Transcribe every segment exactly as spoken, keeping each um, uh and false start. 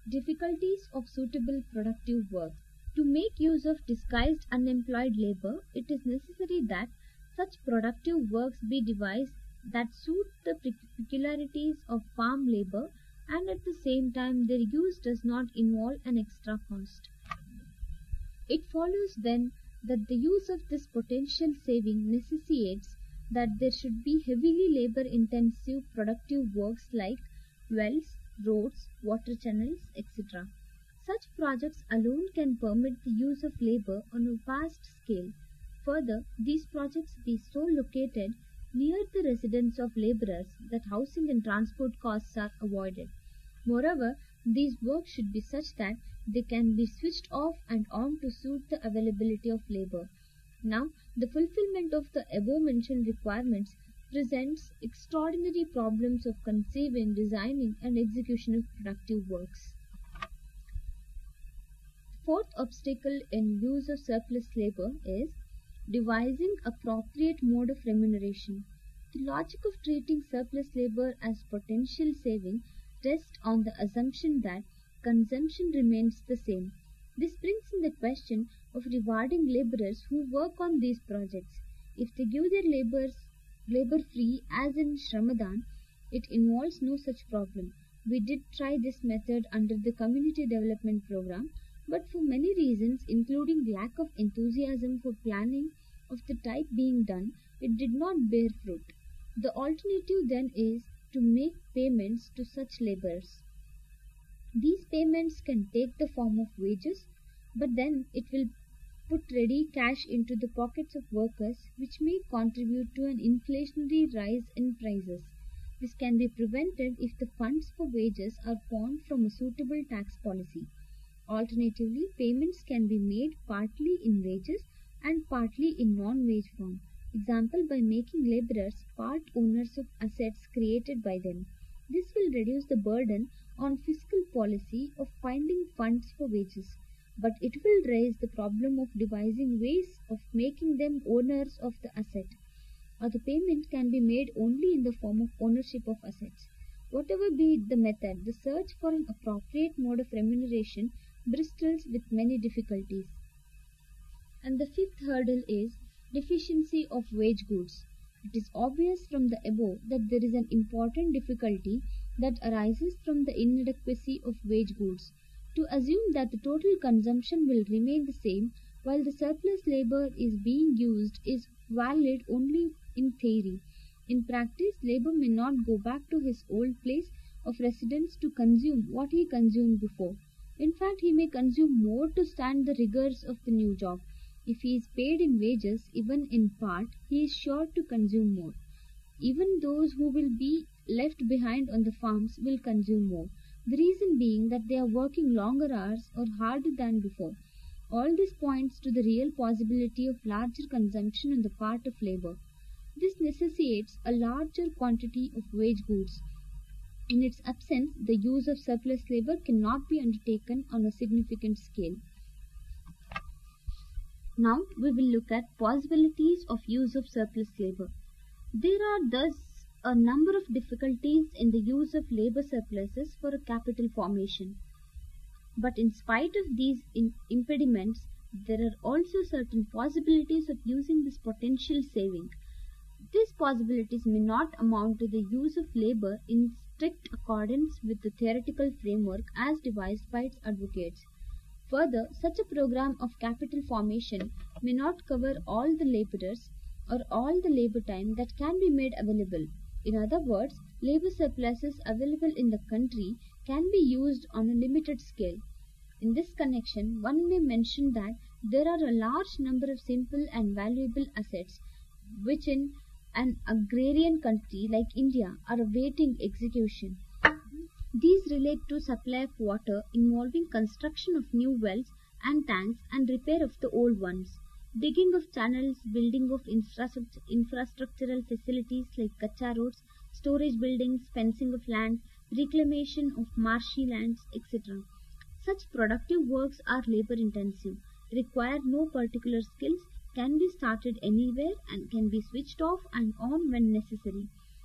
Difficulties of suitable productive work. To make use of disguised unemployed labor, it is necessary that such productive works be devised that suit the peculiarities of farm labor and at the same time their use does not involve an extra cost. It follows then that the use of this potential saving necessitates that there should be heavily labor intensive productive works like wells, roads, water channels, et cetera. Such projects alone can permit the use of labor on a vast scale. Further, these projects be so located near the residence of laborers that housing and transport costs are avoided. Moreover, these works should be such that they can be switched off and on to suit the availability of labor. Now, the fulfillment of the above mentioned requirements presents extraordinary problems of conceiving, designing, and execution of productive works. Fourth obstacle in use of surplus labor is devising appropriate mode of remuneration. The logic of treating surplus labor as potential saving rests on the assumption that consumption remains the same. This brings in the question of rewarding laborers who work on these projects. If they give their labors labor free as in Shramadhan, it involves no such problem. We did try this method under the community development program, but for many reasons including lack of enthusiasm for planning of the type being done, it did not bear fruit. The alternative then is to make payments to such laborers. These payments can take the form of wages, but then it will put ready cash into the pockets of workers, which may contribute to an inflationary rise in prices. This can be prevented if the funds for wages are formed from a suitable tax policy. Alternatively, payments can be made partly in wages and partly in non-wage form. Example, by making laborers part owners of assets created by them. This will reduce the burden on fiscal policy of finding funds for wages, but it will raise the problem of devising ways of making them owners of the asset, or the payment can be made only in the form of ownership of assets. Whatever be the method, the search for an appropriate mode of remuneration bristles with many difficulties. And the fifth hurdle is deficiency of wage goods. It is obvious from the above that there is an important difficulty that arises from the inadequacy of wage goods. To assume that the total consumption will remain the same while the surplus labor is being used is valid only in theory. In practice, labor may not go back to his old place of residence to consume what he consumed before. In fact, he may consume more to stand the rigors of the new job. If he is paid in wages, even in part, he is sure to consume more. Even those who will be left behind on the farms will consume more. The reason being that they are working longer hours or harder than before. All this points to the real possibility of larger consumption on the part of labor. This necessitates a larger quantity of wage goods. In its absence, the use of surplus labor cannot be undertaken on a significant scale. Now we will look at possibilities of use of surplus labor. There are thus a number of difficulties in the use of labor surpluses for a capital formation. But in spite of these impediments, there are also certain possibilities of using this potential saving. These possibilities may not amount to the use of labor in strict accordance with the theoretical framework as devised by its advocates. Further, such a program of capital formation may not cover all the laborers or all the labor time that can be made available. In other words, labor surpluses available in the country can be used on a limited scale. In this connection, one may mention that there are a large number of simple and valuable assets which in an agrarian country like India are awaiting execution. These relate to supply of water involving construction of new wells and tanks and repair of the old ones, digging of channels, building of infrastructure, infrastructural facilities like kacha roads, storage buildings, fencing of land, reclamation of marshy lands, et cetera. Such productive works are labor intensive, require no particular skills, can be started anywhere and can be switched off and on when necessary.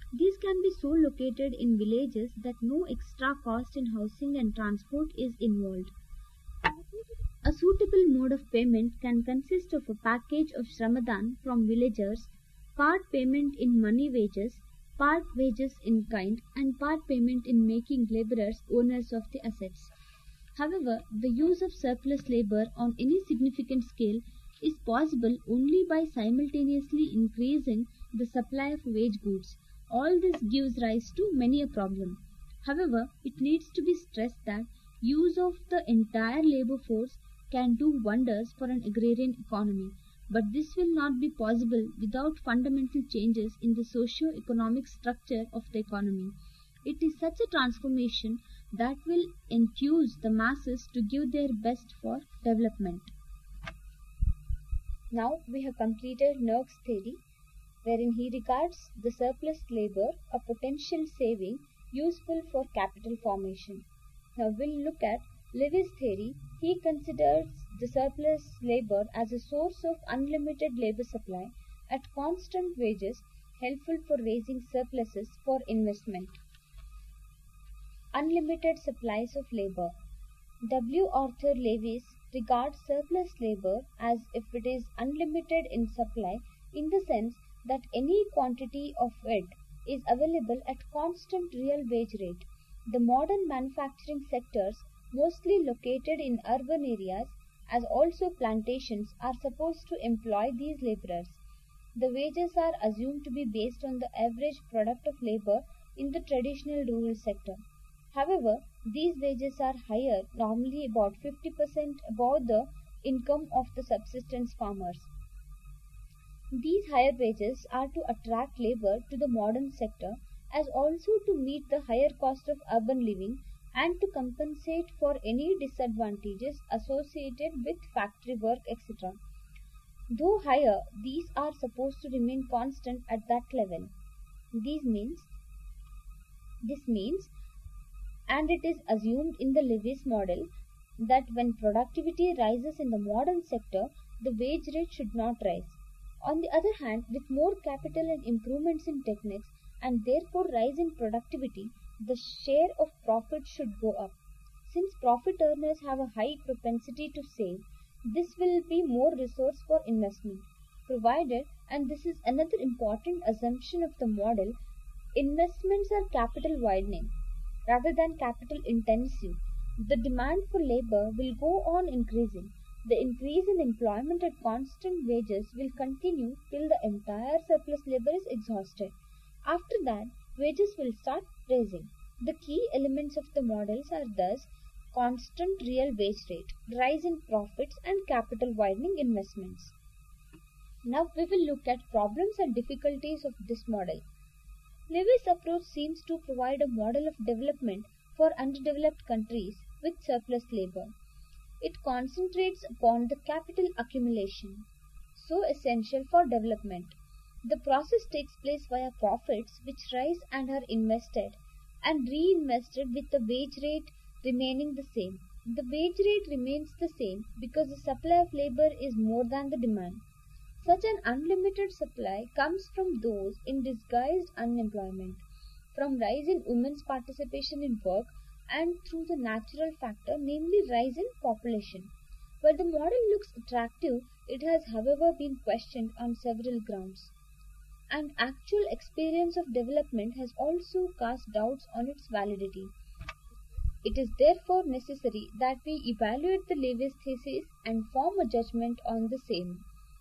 These can be so located in villages that no extra cost in housing and transport is involved. A suitable mode of payment can consist of a package of Shramadhan from villagers, part payment in money wages, part wages in kind, and part payment in making laborers owners of the assets. However, the use of surplus labor on any significant scale is possible only by simultaneously increasing the supply of wage goods. All this gives rise to many a problem. However, it needs to be stressed that use of the entire labor force can do wonders for an agrarian economy, but this will not be possible without fundamental changes in the socio-economic structure of the economy. It is such a transformation that will enthuse the masses to give their best for development. Now we have completed Nerk's theory, wherein he regards the surplus labor a potential saving useful for capital formation. Now we'll look at Levy's theory. He considers the surplus labor as a source of unlimited labor supply at constant wages, helpful for raising surpluses for investment. Unlimited supplies of labor. W. Arthur Lewis regards surplus labor as if it is unlimited in supply in the sense that any quantity of it is available at constant real wage rate. The modern manufacturing sectors, mostly located in urban areas, as also plantations, are supposed to employ these laborers. The wages are assumed to be based on the average product of labor in the traditional rural sector. However, these wages are higher, normally about fifty percent above the income of the subsistence farmers. These higher wages are to attract labor to the modern sector, as also to meet the higher cost of urban living and to compensate for any disadvantages associated with factory work, et cetera. Though higher, these are supposed to remain constant at that level. These means, this means, and it is assumed in the Lewis model, that when productivity rises in the modern sector, the wage rate should not rise. On the other hand, with more capital and improvements in techniques, and therefore rise in productivity, the share of profit should go up. Since profit earners have a high propensity to save, this will be more resource for investment, provided, and this is another important assumption of the model, investments are capital widening rather than capital intensive. The demand for labor will go on increasing. The increase in employment at constant wages will continue till the entire surplus labor is exhausted. After that, wages will start raising. The key elements of the models are thus constant real wage rate, rise in profits, and capital widening investments. Now we will look at problems and difficulties of this model. Lewis' approach seems to provide a model of development for underdeveloped countries with surplus labor. It concentrates upon the capital accumulation, so essential for development. The process takes place via profits which rise and are invested and reinvested with the wage rate remaining the same. The wage rate remains the same because the supply of labor is more than the demand. Such an unlimited supply comes from those in disguised unemployment, from rise in women's participation in work, and through the natural factor, namely rise in population. While the model looks attractive, it has however been questioned on several grounds, and actual experience of development has also cast doubts on its validity. It is therefore necessary that we evaluate the Lewis thesis and form a judgment on the same.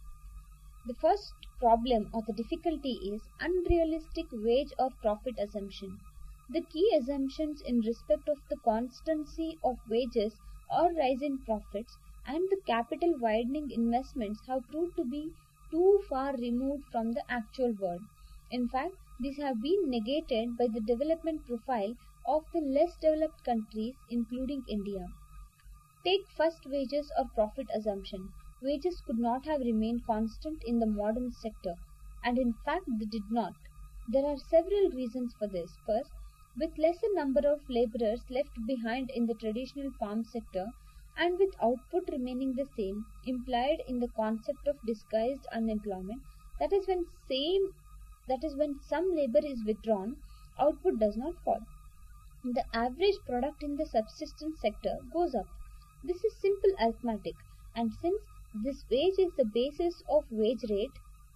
The first problem or the difficulty is unrealistic wage or profit assumption. The key assumptions in respect of the constancy of wages or rise in profits and the capital widening investments have proved to be too far removed from the actual world. In fact, these have been negated by the development profile of the less developed countries, including India. Take first wages or profit assumption. Wages could not have remained constant in the modern sector, and in fact they did not. There are several reasons for this. First, with lesser number of laborers left behind in the traditional farm sector, and with output remaining the same, implied in the concept of disguised unemployment, that is, when same that is, when some labor is withdrawn, output does not fall. The average product in the subsistence sector goes up. This is simple arithmetic, and since this wage is the basis of wage rate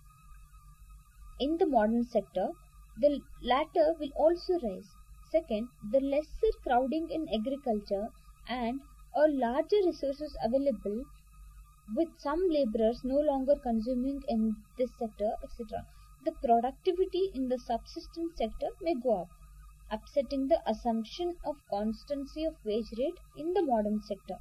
in the modern sector, the latter will also rise. Second, the lesser crowding in agriculture and a larger resources available, with some laborers no longer consuming in this sector, et cetera, the productivity in the subsistence sector may go up, upsetting the assumption of constancy of wage rate in the modern sector.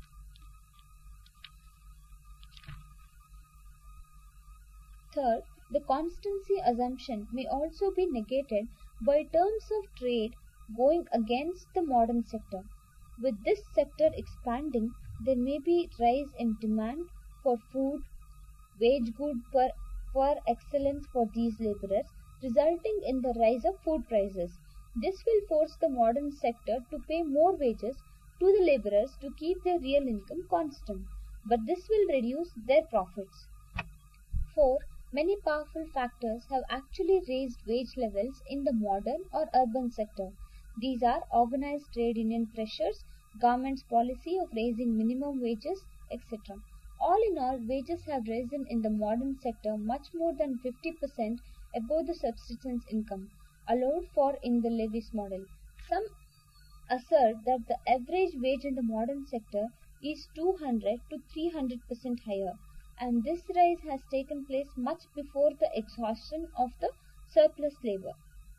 Third, the constancy assumption may also be negated by terms of trade going against the modern sector. With this sector expanding, there may be rise in demand for food, wage good per, per excellence for these laborers, resulting in the rise of food prices. This will force the modern sector to pay more wages to the laborers to keep their real income constant, but this will reduce their profits. Four, many powerful factors have actually raised wage levels in the modern or urban sector. These are organized trade union pressures, government's policy of raising minimum wages, et cetera. All in all, wages have risen in the modern sector much more than fifty percent above the subsistence income allowed for in the Lewis model. Some assert that the average wage in the modern sector is two hundred to three hundred percent higher, and this rise has taken place much before the exhaustion of the surplus labor.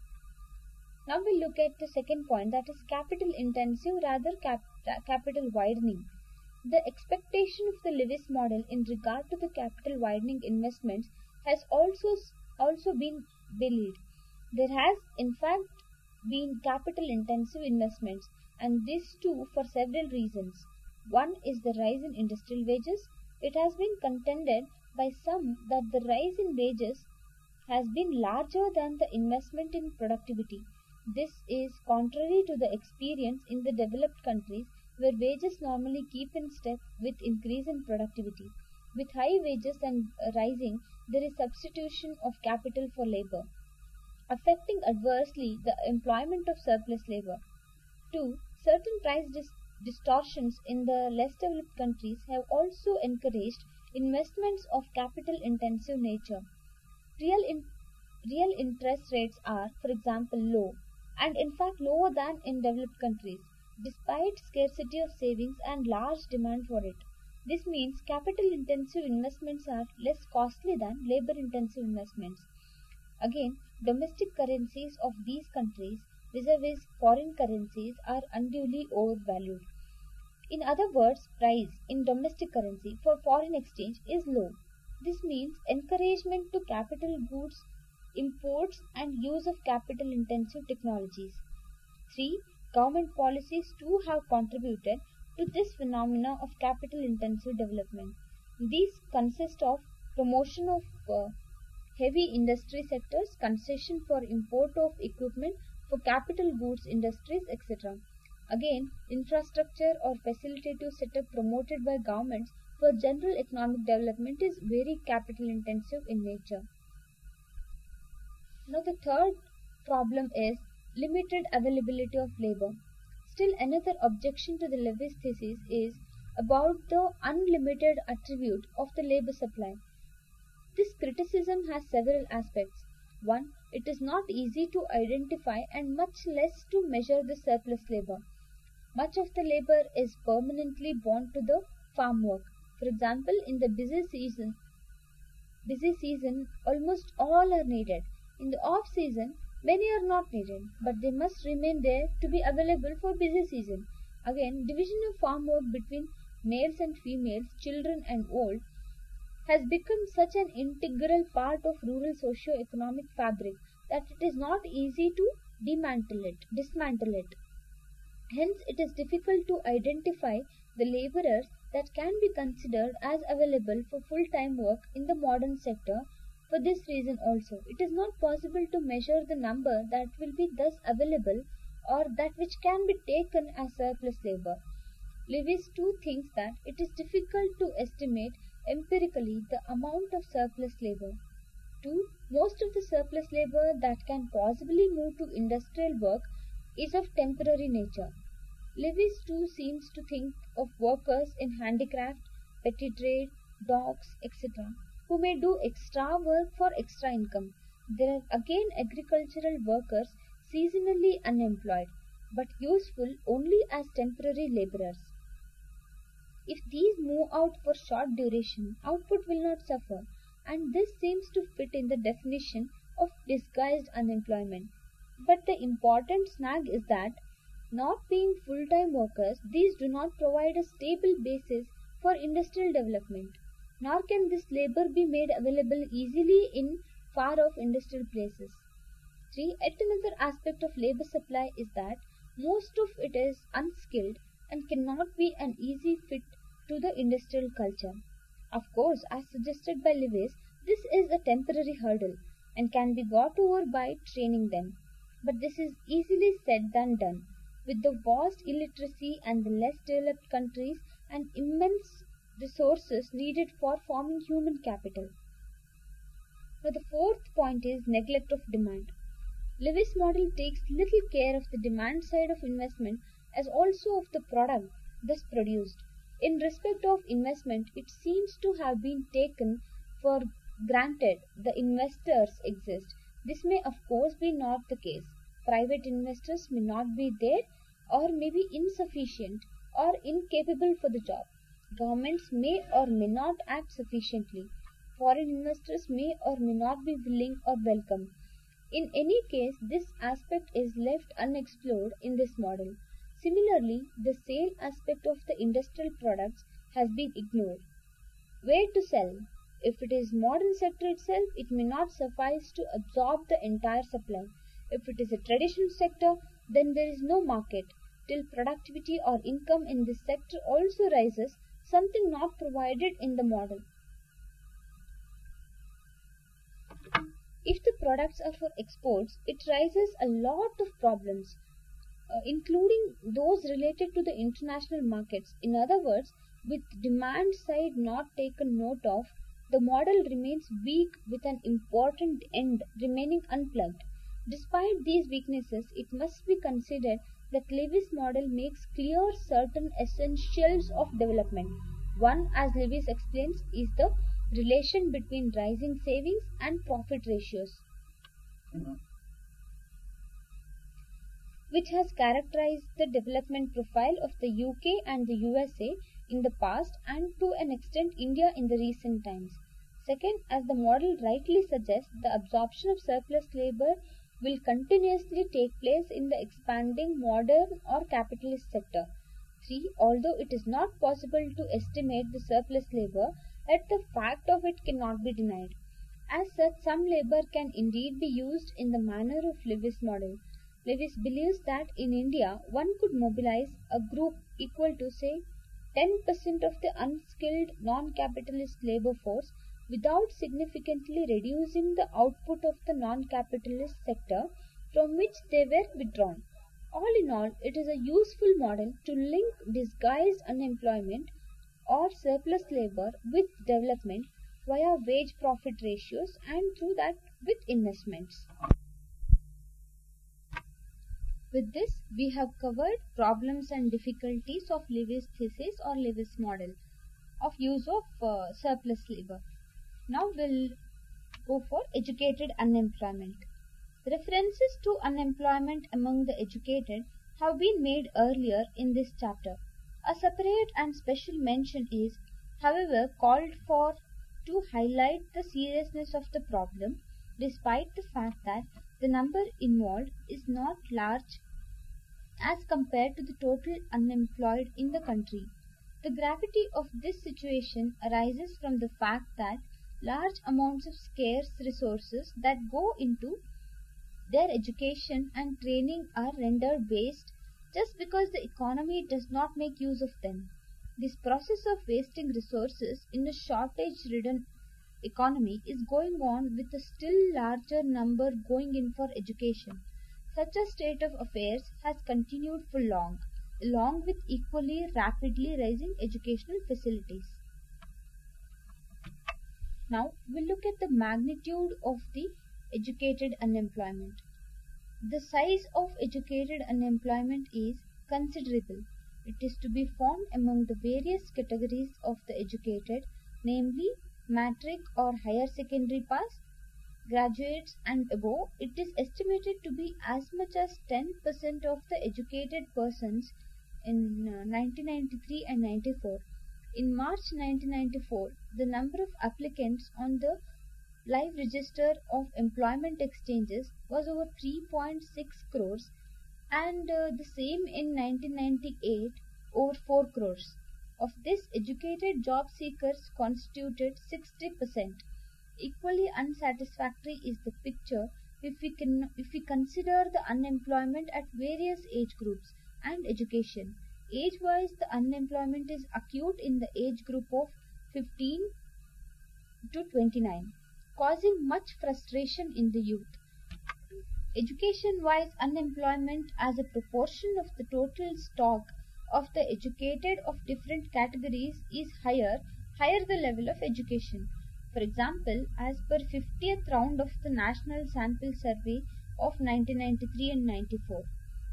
Now we look at the second point, that is capital intensive rather cap capital widening. The expectation of the Lewis model in regard to the capital widening investments has also also been belied. There has in fact been capital intensive investments, and this too for several reasons. One is the rise in industrial wages. It has been contended by some that the rise in wages has been larger than the investment in productivity. This is contrary to the experience in the developed countries, where wages normally keep in step with increase in productivity. With high wages and rising, there is substitution of capital for labor, affecting adversely the employment of surplus labor. Two, certain price dis distortions in the less developed countries have also encouraged investments of capital intensive nature. Real, in, real interest rates are, for example, low, and in fact lower than in developed countries, despite scarcity of savings and large demand for it. This means capital intensive investments are less costly than labor intensive investments. Again, domestic currencies of these countries vis-a-vis foreign currencies are unduly overvalued. In other words, price in domestic currency for foreign exchange is low. This means encouragement to capital goods, imports and use of capital intensive technologies. Three, government policies too have contributed to this phenomena of capital intensive development. These consist of promotion of uh, heavy industry sectors, concession for import of equipment for capital goods industries, et cetera. Again, infrastructure or facilitative setup promoted by governments for general economic development is very capital intensive in nature. Now the third problem is limited availability of labor. Still another objection to the Lewis thesis is about the unlimited attribute of the labor supply. This criticism has several aspects. One, it is not easy to identify and much less to measure the surplus labor. Much of the labor is permanently bound to the farm work. For example, in the busy season, busy season almost all are needed. In the off season, many are not needed, but they must remain there to be available for busy season. Again, division of farm work between males and females, children and old, has become such an integral part of rural socio-economic fabric that it is not easy to dismantle it, dismantle it. Hence, it is difficult to identify the laborers that can be considered as available for full-time work in the modern sector. For this reason also, it is not possible to measure the number that will be thus available or that which can be taken as surplus labor. Lewis too thinks that it is difficult to estimate empirically the amount of surplus labor. two. Most of the surplus labor that can possibly move to industrial work is of temporary nature. Lewis too seems to think of workers in handicraft, petty trade, docks, et cetera, who may do extra work for extra income. There are again agricultural workers seasonally unemployed, but useful only as temporary laborers. If these move out for short duration, output will not suffer, and this seems to fit in the definition of disguised unemployment. But the important snag is that, not being full-time workers, these do not provide a stable basis for industrial development, nor can this labor be made available easily in far-off industrial places. three. Yet another aspect of labor supply is that most of it is unskilled and cannot be an easy fit to the industrial culture. Of course, as suggested by Lewis, this is a temporary hurdle and can be got over by training them. But this is easily said than done, with the vast illiteracy and the less developed countries and immense resources needed for forming human capital. Now the fourth point is neglect of demand. Lewis' model takes little care of the demand side of investment as also of the product thus produced. In respect of investment, it seems to have been taken for granted the investors exist. This may of course be not the case. Private investors may not be there, or may be insufficient or incapable for the job. Governments may or may not act sufficiently. Foreign investors may or may not be willing or welcome. In any case, this aspect is left unexplored in this model. Similarly, the sale aspect of the industrial products has been ignored. Where to sell? If it is modern sector itself, it may not suffice to absorb the entire supply. If it is a traditional sector, then there is no market, till productivity or income in this sector also rises, something not provided in the model. If the products are for exports, it raises a lot of problems, uh, including those related to the international markets. In other words, with demand side not taken note of, the model remains weak with an important end remaining unplugged. Despite these weaknesses, it must be considered that Lewis' model makes clear certain essentials of development. One, as Lewis explains, is the relation between rising savings and profit ratios, mm-hmm. which has characterized the development profile of the U K and the U S A in the past and to an extent India in the recent times. Second, as the model rightly suggests, the absorption of surplus labor will continuously take place in the expanding modern or capitalist sector. three. Although it is not possible to estimate the surplus labor, yet the fact of it cannot be denied. As such, some labor can indeed be used in the manner of Lewis' model. Lewis believes that in India, one could mobilize a group equal to, say, ten percent of the unskilled non-capitalist labor force without significantly reducing the output of the non-capitalist sector from which they were withdrawn. All in all, it is a useful model to link disguised unemployment or surplus labor with development via wage profit ratios and through that with investments. With this, we have covered problems and difficulties of Lewis' thesis or Lewis' model of use of uh, surplus labor. Now we'll go for educated unemployment. References to unemployment among the educated have been made earlier in this chapter. A separate and special mention is, however, called for to highlight the seriousness of the problem, despite the fact that the number involved is not large as compared to the total unemployed in the country. The gravity of this situation arises from the fact that large amounts of scarce resources that go into their education and training are rendered waste just because the economy does not make use of them. This process of wasting resources in a shortage-ridden economy is going on with a still larger number going in for education. Such a state of affairs has continued for long, along with equally rapidly rising educational facilities. Now we'll look at the magnitude of the educated unemployment. The size of educated unemployment is considerable. It is to be found among the various categories of the educated, namely matric or higher secondary pass, graduates and above. It is estimated to be as much as ten percent of the educated persons in uh, nineteen ninety-three and ninety-four. In March nineteen ninety-four, the number of applicants on the live register of employment exchanges was over three point six crores, and uh, the same in nineteen ninety-eight, over four crores. Of this, educated job seekers constituted sixty percent. Equally unsatisfactory is the picture if we can if we consider the unemployment at various age groups and education. Age-wise, the unemployment is acute in the age group of fifteen to twenty-nine, causing much frustration in the youth. Education-wise, unemployment as a proportion of the total stock of the educated of different categories is higher, higher the level of education. For example, as per fiftieth round of the National Sample Survey of nineteen ninety-three and ninety-four.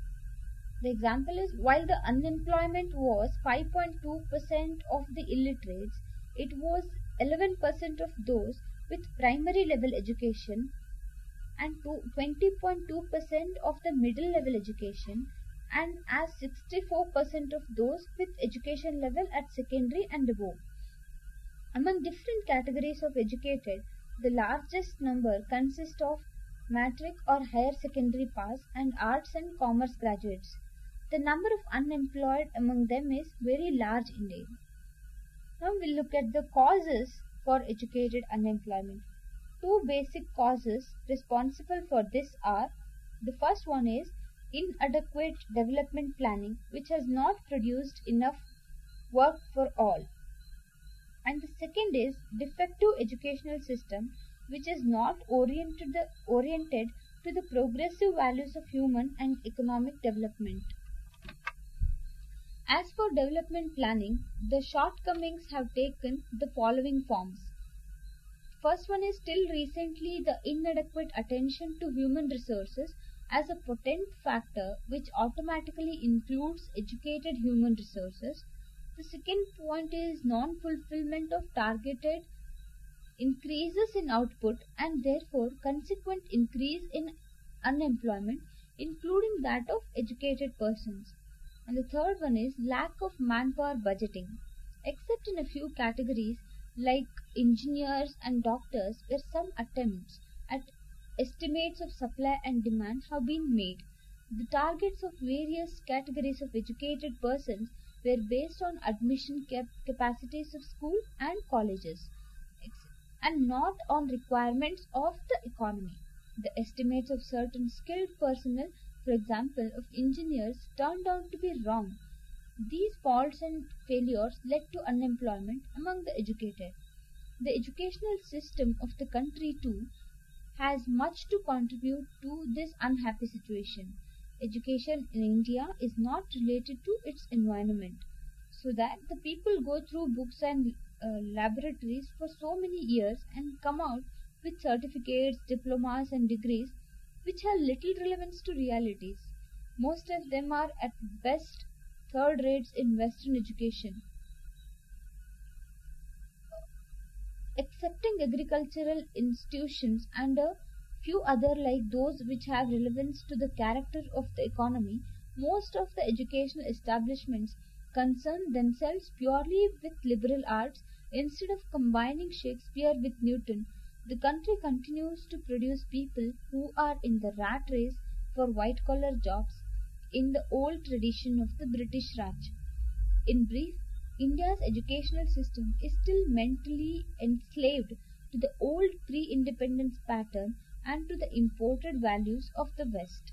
The example is, while the unemployment was five point two percent of the illiterates, it was eleven percent of those with primary level education and twenty point two percent of the middle level education, and as sixty-four percent of those with education level at secondary and above. Among different categories of educated, the largest number consists of matric or higher secondary pass and arts and commerce graduates. The number of unemployed among them is very large indeed. Now we'll look at the causes for educated unemployment. Two basic causes responsible for this are: the first one is inadequate development planning, which has not produced enough work for all, and the second is defective educational system, which is not oriented the, oriented to the progressive values of human and economic development. As for development planning, the shortcomings have taken the following forms. First one is, till recently, the inadequate attention to human resources as a potent factor which automatically includes educated human resources. The second point is non-fulfillment of targeted increases in output and therefore consequent increase in unemployment, including that of educated persons. And the third one is lack of manpower budgeting. Except in a few categories like engineers and doctors, where some attempts at estimates of supply and demand have been made, the targets of various categories of educated persons were based on admission cap capacities of school and colleges, and not on requirements of the economy. The estimates of certain skilled personnel, for example of engineers, turned out to be wrong. These faults and failures led to unemployment among the educated. The educational system of the country too has much to contribute to this unhappy situation. Education in India is not related to its environment, so that the people go through books and uh, laboratories for so many years and come out with certificates, diplomas and degrees which have little relevance to realities. Most of them are at best third rates in Western education. Excepting agricultural institutions and a few other like those which have relevance to the character of the economy, most of the educational establishments concern themselves purely with liberal arts instead of combining Shakespeare with Newton. The country continues to produce people who are in the rat race for white-collar jobs in the old tradition of the British Raj. In brief, India's educational system is still mentally enslaved to the old pre-independence pattern and to the imported values of the West.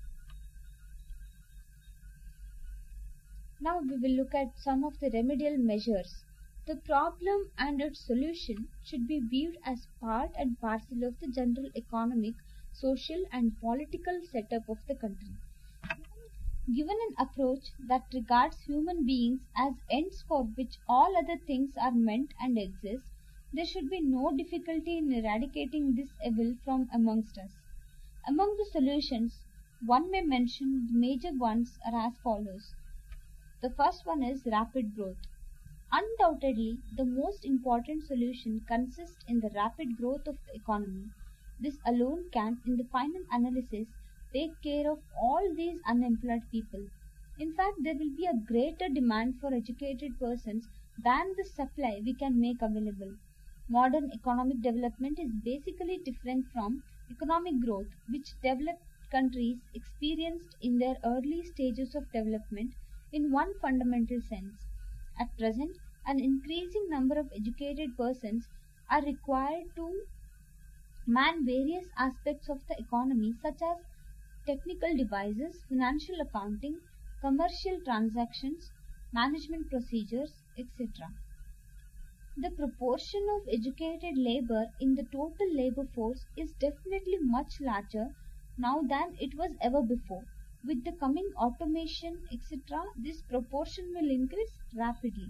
Now we will look at some of the remedial measures. The problem and its solution should be viewed as part and parcel of the general economic, social and political setup of the country. Given an approach that regards human beings as ends for which all other things are meant and exist, There should be no difficulty in eradicating this evil from amongst us. Among the solutions, one may mention the major ones are as follows. The first one is rapid growth. Undoubtedly, the most important solution consists in the rapid growth of the economy. This alone can, in the final analysis, take care of all these unemployed people. In fact, there will be a greater demand for educated persons than the supply we can make available. Modern economic development is basically different from economic growth, which developed countries experienced in their early stages of development in one fundamental sense. At present, an increasing number of educated persons are required to man various aspects of the economy, such as technical devices, financial accounting, commercial transactions, management procedures, et cetera. The proportion of educated labor in the total labor force is definitely much larger now than it was ever before. With the coming automation, et cetera, this proportion will increase rapidly.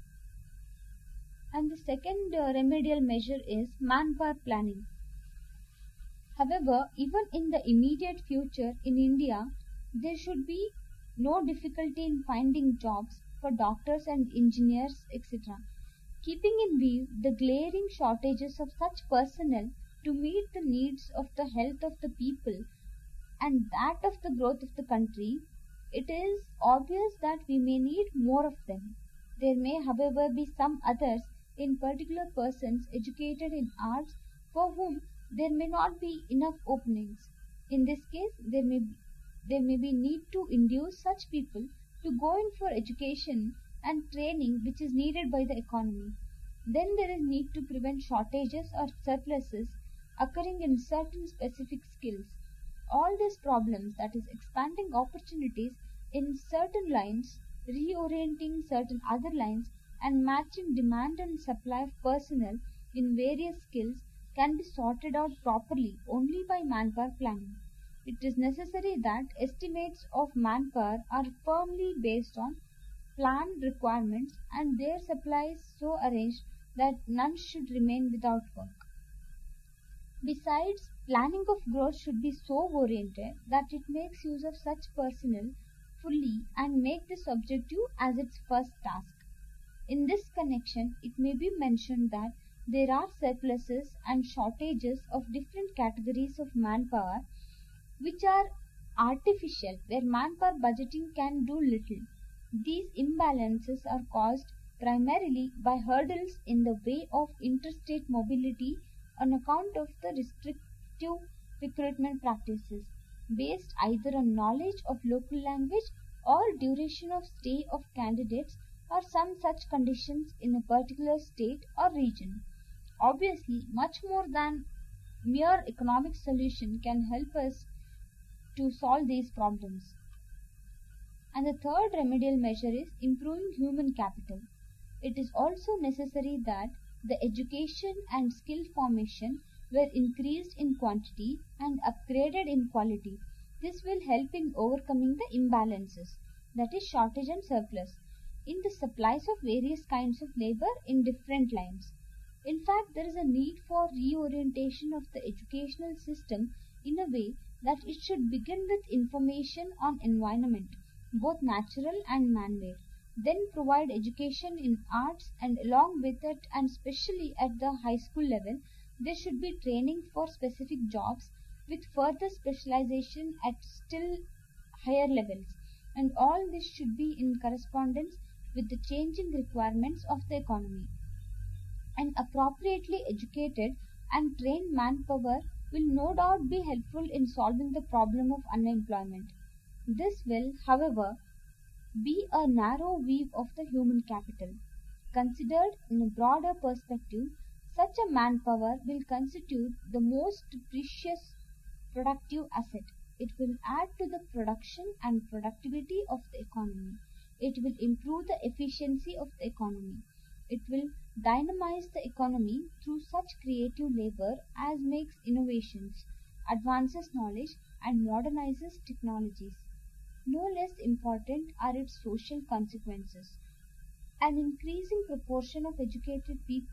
And the second uh, remedial measure is manpower planning. However, even in the immediate future in India, there should be no difficulty in finding jobs for doctors and engineers, et cetera. Keeping in view the glaring shortages of such personnel to meet the needs of the health of the people and that of the growth of the country, it is obvious that we may need more of them. There may, however, be some others, in particular persons educated in arts, for whom there may not be enough openings. In this case, there may be, there may be need to induce such people to go in for education and training which is needed by the economy. Then there is need to prevent shortages or surpluses occurring in certain specific skills. All these problems, that is expanding opportunities in certain lines, reorienting certain other lines, and matching demand and supply of personnel in various skills, can be sorted out properly only by manpower planning. It is necessary that estimates of manpower are firmly based on planned requirements and their supplies so arranged that none should remain without work. Besides, planning of growth should be so oriented that it makes use of such personnel fully and make this objective as its first task. In this connection, it may be mentioned that there are surpluses and shortages of different categories of manpower which are artificial, where manpower budgeting can do little. These imbalances are caused primarily by hurdles in the way of interstate mobility on account of the restrictive recruitment practices, based either on knowledge of local language or duration of stay of candidates or some such conditions in a particular state or region. Obviously, much more than mere economic solution can help us to solve these problems. And the third remedial measure is improving human capital. It is also necessary that the education and skill formation were increased in quantity and upgraded in quality. This will help in overcoming the imbalances, that is shortage and surplus, in the supplies of various kinds of labor in different lines. In fact, there is a need for reorientation of the educational system in a way that it should begin with information on environment, both natural and man-made, then provide education in arts, and along with it, and especially at the high school level, there should be training for specific jobs with further specialization at still higher levels, and all this should be in correspondence with the changing requirements of the economy. An appropriately educated and trained manpower will no doubt be helpful in solving the problem of unemployment. This will, however, be a narrow view of the human capital. Considered in a broader perspective, such a manpower will constitute the most precious productive asset. It will add to the production and productivity of the economy. It will improve the efficiency of the economy. It will dynamize the economy through such creative labor as makes innovations, advances knowledge, and modernizes technologies. No less important are its social consequences. An increasing proportion of educated people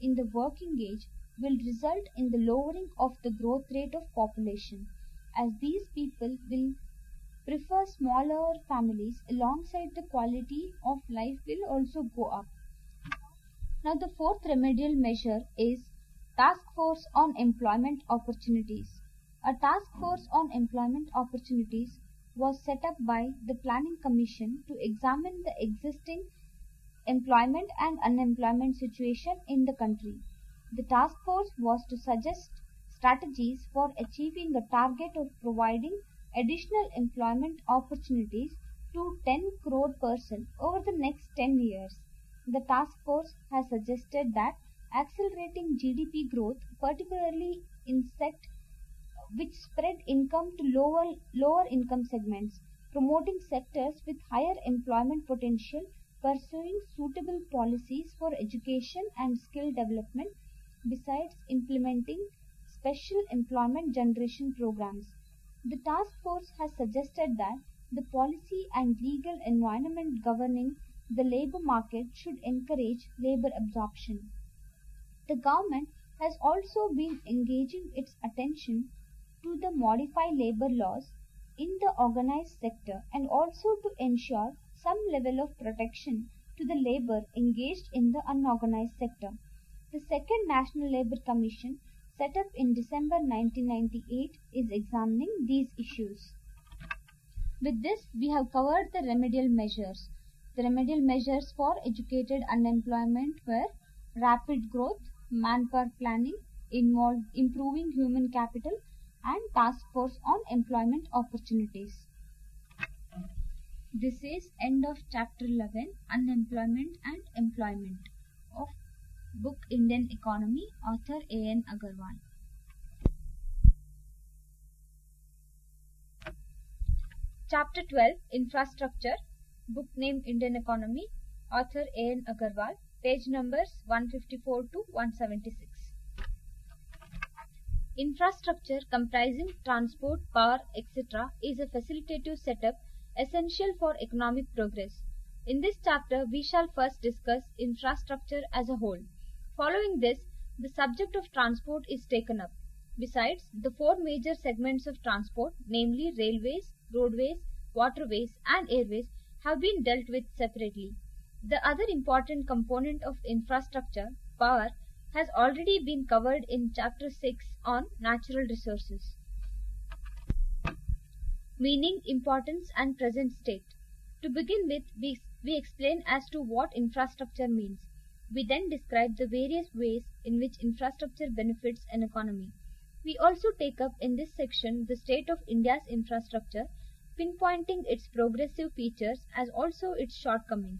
in the working age will result in the lowering of the growth rate of population, as these people will prefer smaller families alongside the quality of life will also go up. Now the fourth remedial measure is Task Force on Employment Opportunities. A task force on employment opportunities was set up by the Planning Commission to examine the existing employment and unemployment situation in the country. The task force was to suggest strategies for achieving a target of providing additional employment opportunities to ten crore persons over the next ten years. The task force has suggested that accelerating G D P growth, particularly in sectors which spread income to lower, lower income segments, promoting sectors with higher employment potential, pursuing suitable policies for education and skill development, besides implementing special employment generation programs. The task force has suggested that the policy and legal environment governing the labor market should encourage labor absorption. The government has also been engaging its attention to the modify labor laws in the organized sector and also to ensure some level of protection to the labor engaged in the unorganized sector. The second National Labour Commission, set up in December nineteen ninety-eight, is examining these issues. With this, we have covered the remedial measures. The remedial measures for educated unemployment were rapid growth, manpower planning, involved improving human capital, and task force on employment opportunities. This is end of chapter eleven, Unemployment and Employment, of book Indian Economy, author A N Agarwal. Chapter twelve, Infrastructure, book name Indian Economy, author A N Agarwal, page numbers one fifty-four to one seventy-six. Infrastructure comprising transport, power, et cetera is a facilitative setup essential for economic progress. In this chapter, we shall first discuss infrastructure as a whole. Following this, the subject of transport is taken up. Besides, the four major segments of transport, namely railways, roadways, waterways, and airways, have been dealt with separately. The other important component of infrastructure, power, has already been covered in chapter six on natural resources. Meaning, importance, and present state. To begin with, we, we explain as to what infrastructure means. We then describe the various ways in which infrastructure benefits an economy. We also take up in this section the state of India's infrastructure, pinpointing its progressive features as also its shortcomings.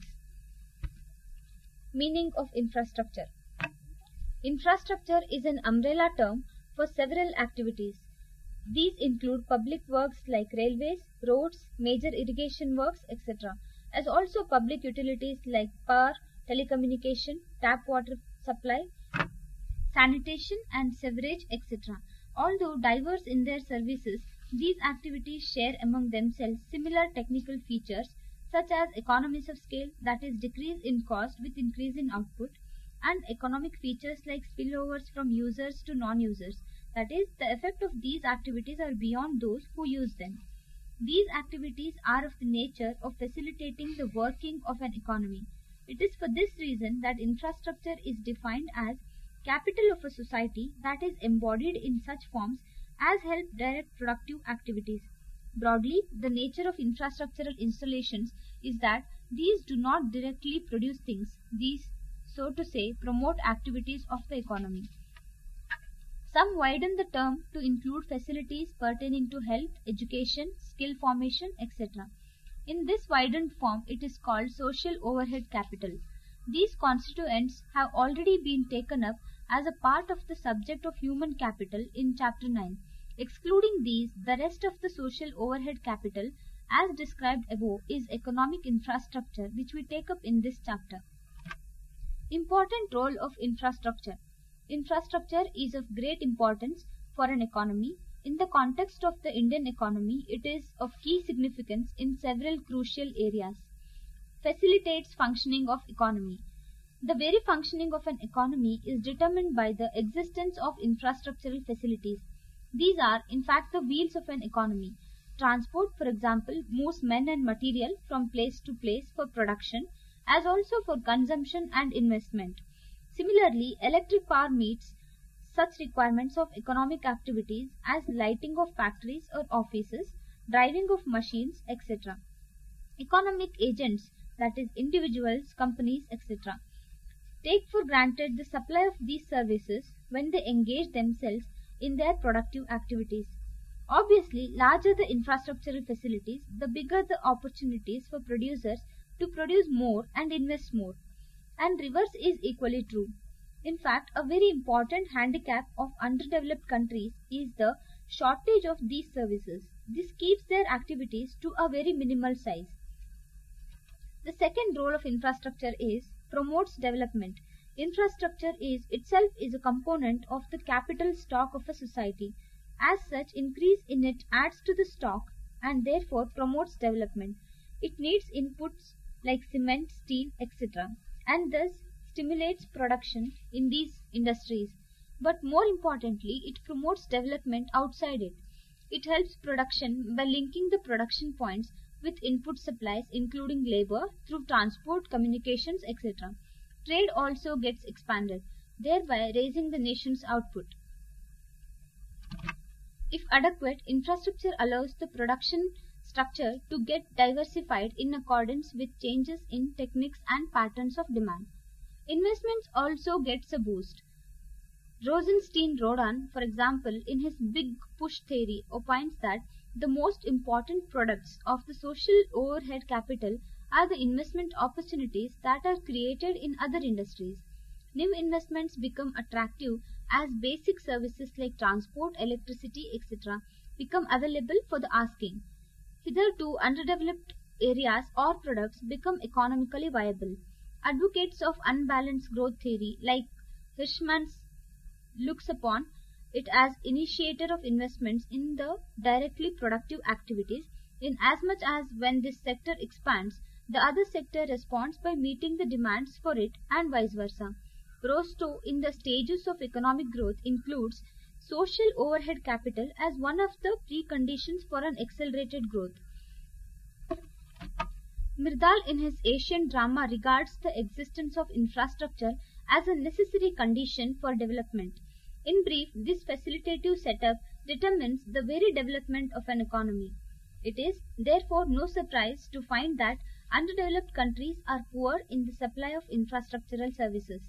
Meaning of infrastructure. Infrastructure is an umbrella term for several activities. These include public works like railways, roads, major irrigation works, et cetera, as also public utilities like power, telecommunication, tap water supply, sanitation, and sewerage, et cetera. Although diverse in their services, these activities share among themselves similar technical features such as economies of scale, that is, decrease in cost with increase in output, and economic features like spillovers from users to non-users, that is, the effect of these activities are beyond those who use them. These activities are of the nature of facilitating the working of an economy. It is for this reason that infrastructure is defined as capital of a society that is embodied in such forms as help direct productive activities. Broadly, the nature of infrastructural installations is that these do not directly produce things. These, so to say, promote activities of the economy. Some widen the term to include facilities pertaining to health, education, skill formation, et cetera. In this widened form, it is called social overhead capital. These constituents have already been taken up as a part of the subject of human capital in chapter nine. Excluding these, the rest of the social overhead capital, as described above, is economic infrastructure, which we take up in this chapter. Important role of infrastructure. Infrastructure is of great importance for an economy. In the context of the Indian economy, it is of key significance in several crucial areas. Facilitates functioning of economy. The very functioning of an economy is determined by the existence of infrastructural facilities. These are, in fact, the wheels of an economy. Transport, for example, moves men and material from place to place for production, as also for consumption and investment. Similarly, electric power meets such requirements of economic activities as lighting of factories or offices, driving of machines, et cetera. Economic agents, that is, individuals, companies, et cetera, take for granted the supply of these services when they engage themselves in their productive activities. Obviously, larger the infrastructural facilities, the bigger the opportunities for producers to produce more and invest more. And reverse is equally true. In fact, a very important handicap of underdeveloped countries is the shortage of these services. This keeps their activities to a very minimal size. The second role of infrastructure is promotes development. Infrastructure is itself is a component of the capital stock of a society. As such, increase in it adds to the stock and therefore promotes development. It needs inputs like cement, steel, et cetera, and thus stimulates production in these industries. But more importantly, it promotes development outside it. It helps production by linking the production points with input supplies including labor through transport, communications, et cetera. Trade also gets expanded, thereby raising the nation's output. If adequate, infrastructure allows the production structure to get diversified in accordance with changes in techniques and patterns of demand. Investments also gets a boost. Rosenstein-Rodan, for example, in his Big Push theory, opines that the most important products of the social overhead capital are the investment opportunities that are created in other industries. New investments become attractive as basic services like transport, electricity, et cetera become available for the asking. Hitherto underdeveloped areas or products become economically viable. Advocates of unbalanced growth theory like Hirschman looks upon it as initiator of investments in the directly productive activities in as much as when this sector expands, the other sector responds by meeting the demands for it and vice versa. Rostow in the stages of economic growth includes social overhead capital as one of the preconditions for an accelerated growth. Myrdal in his Asian drama regards the existence of infrastructure as a necessary condition for development. In brief, this facilitative setup determines the very development of an economy. It is, therefore, no surprise to find that underdeveloped countries are poor in the supply of infrastructural services.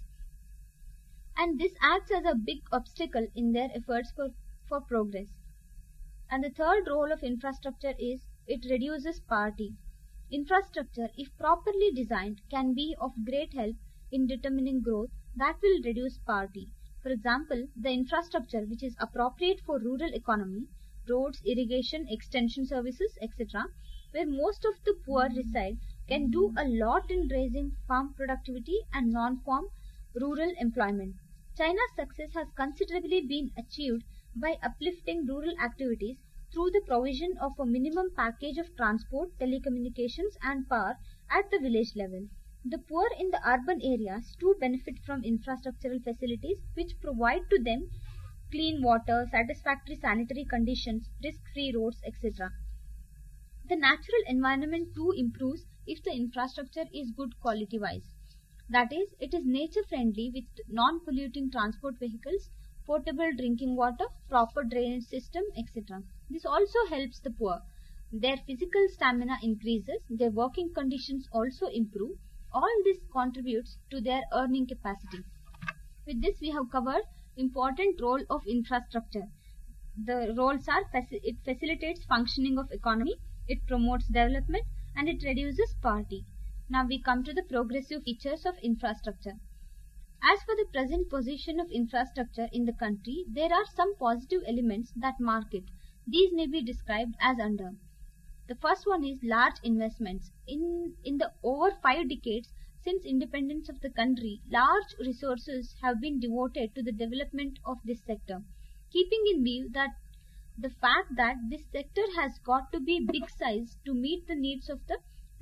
And this acts as a big obstacle in their efforts for, for progress. And the third role of infrastructure is it reduces poverty. Infrastructure, if properly designed, can be of great help in determining growth that will reduce poverty. For example, the infrastructure which is appropriate for rural economy, roads, irrigation, extension services, et cetera, where most of the poor reside, can do a lot in raising farm productivity and non-farm rural employment. China's success has considerably been achieved by uplifting rural activities through the provision of a minimum package of transport, telecommunications and power at the village level. The poor in the urban areas too benefit from infrastructural facilities which provide to them clean water, satisfactory sanitary conditions, risk-free roads, et cetera. The natural environment too improves if the infrastructure is good quality-wise. That is, it is nature-friendly with non-polluting transport vehicles, potable drinking water, proper drainage system, et cetera. This also helps the poor. Their physical stamina increases, their working conditions also improve. All this contributes to their earning capacity. With this, we have covered important role of infrastructure. The roles are it facilitates functioning of economy, it promotes development, and it reduces poverty. Now we come to the progressive features of infrastructure. As for the present position of infrastructure in the country, there are some positive elements that mark it. These may be described as under. The first one is large investments. In, in the over five decades since independence of the country, large resources have been devoted to the development of this sector, keeping in view that the fact that this sector has got to be big size to meet the needs of the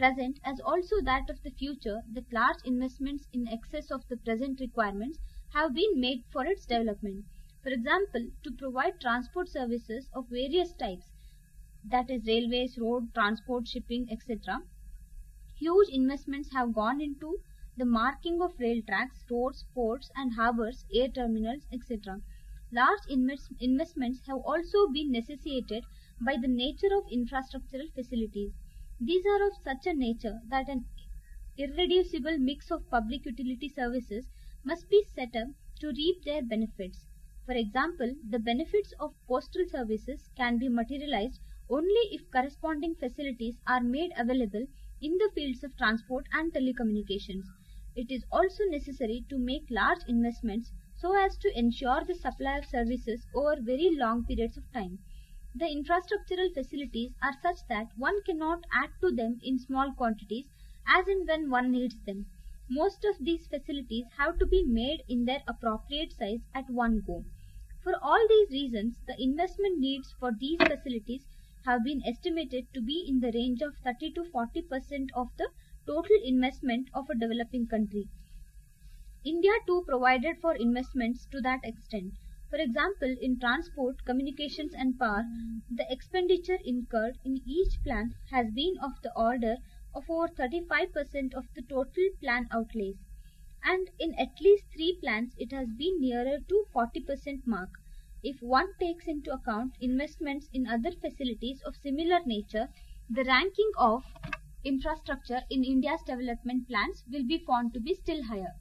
present as also that of the future, that large investments in excess of the present requirements have been made for its development. For example, to provide transport services of various types, that is railways, road transport, shipping, et cetera, huge investments have gone into the marking of rail tracks, roads, ports and harbours, air terminals, et cetera. Large invest- investments have also been necessitated by the nature of infrastructural facilities. These are of such a nature that an irreducible mix of public utility services must be set up to reap their benefits. For example, the benefits of postal services can be materialized only if corresponding facilities are made available in the fields of transport and telecommunications. It is also necessary to make large investments so as to ensure the supply of services over very long periods of time. The infrastructural facilities are such that one cannot add to them in small quantities as and when one needs them. Most of these facilities have to be made in their appropriate size at one go. For all these reasons, the investment needs for these facilities have been estimated to be in the range of thirty to forty percent of the total investment of a developing country. India too provided for investments to that extent. For example, in transport, communications and power, the expenditure incurred in each plan has been of the order of over thirty-five percent of the total plan outlays. And in at least three plans it has been nearer to forty percent mark. If one takes into account investments in other facilities of similar nature, the ranking of infrastructure in India's development plans will be found to be still higher.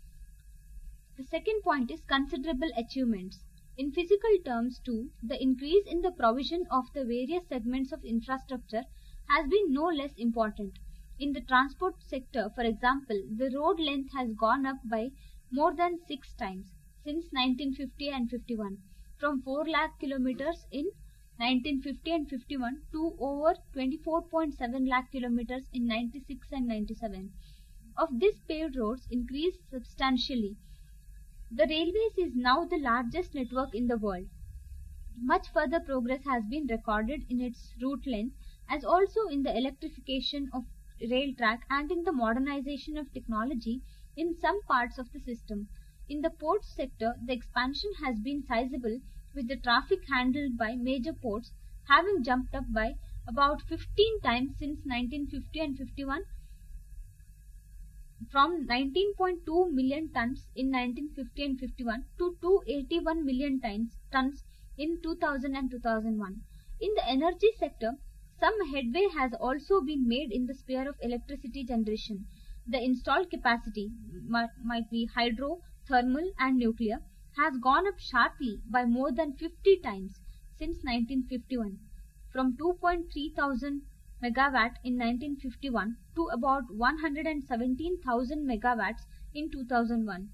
The second point is considerable achievements. In physical terms too, the increase in the provision of the various segments of infrastructure has been no less important. In the transport sector, for example, the road length has gone up by more than six times since nineteen fifty and fifty-one, from four lakh kilometers in nineteen fifty and fifty-one to over twenty-four point seven lakh kilometers in ninety-six and ninety-seven. Of these paved roads increased substantially. The railways is now the largest network in the world. Much further progress has been recorded in its route length as also in the electrification of rail track and in the modernization of technology in some parts of the system. In the ports sector, the expansion has been sizable, with the traffic handled by major ports having jumped up by about fifteen times since nineteen fifty and fifty-one, from nineteen point two million tons in nineteen fifty and fifty-one to two hundred eighty-one million tons, tons in two thousand and two thousand one. In the energy sector, some headway has also been made in the sphere of electricity generation. The installed capacity, might, might be hydro, thermal and nuclear, has gone up sharply by more than fifty times since nineteen fifty-one, from two point three thousand megawatt in nineteen fifty-one to about one hundred seventeen thousand megawatts in two thousand one.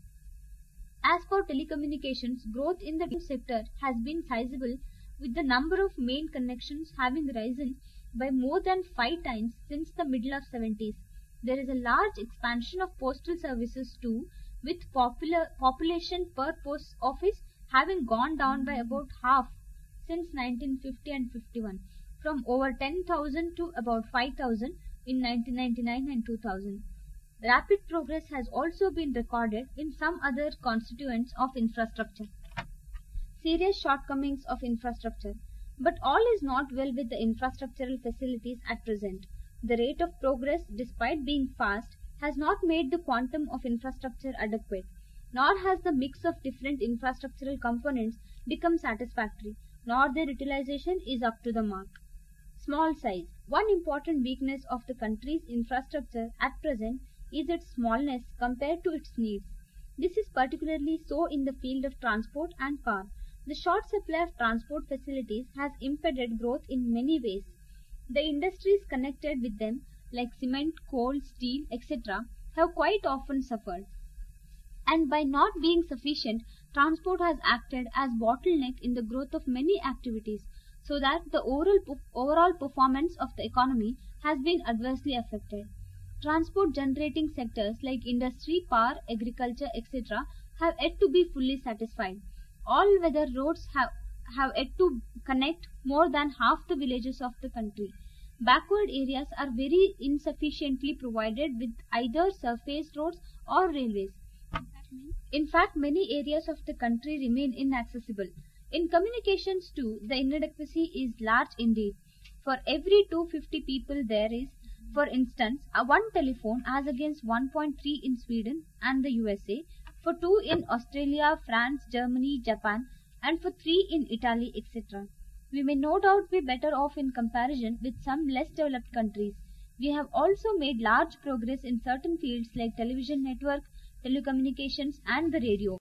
As for telecommunications, growth in the sector has been sizable, with the number of main connections having risen by more than five times since the middle of seventies. There is a large expansion of postal services too, with popular population per post office having gone down by about half since nineteen fifty and fifty-one, from over ten thousand to about five thousand in nineteen ninety-nine and two thousand. Rapid progress has also been recorded in some other constituents of infrastructure. Serious shortcomings of infrastructure. But all is not well with the infrastructural facilities at present. The rate of progress, despite being fast, has not made the quantum of infrastructure adequate, nor has the mix of different infrastructural components become satisfactory, nor their utilization is up to the mark. Small size. One important weakness of the country's infrastructure at present is its smallness compared to its needs. This is particularly so in the field of transport and power. The short supply of transport facilities has impeded growth in many ways. The industries connected with them, like cement, coal, steel, et cetera, have quite often suffered. And by not being sufficient, transport has acted as bottleneck in the growth of many activities, so that the overall, overall performance of the economy has been adversely affected. Transport generating sectors like industry, power, agriculture, et cetera have yet to be fully satisfied. All-weather roads have, have yet to connect more than half the villages of the country. Backward areas are very insufficiently provided with either surface roads or railways. In fact, many areas of the country remain inaccessible. In communications too, the inadequacy is large indeed. For every two hundred fifty people there is, for instance, a one telephone as against one point three in Sweden and the U S A, for two in Australia, France, Germany, Japan, and for three in Italy, et cetera. We may no doubt be better off in comparison with some less developed countries. We have also made large progress in certain fields like television network, telecommunications, and the radio.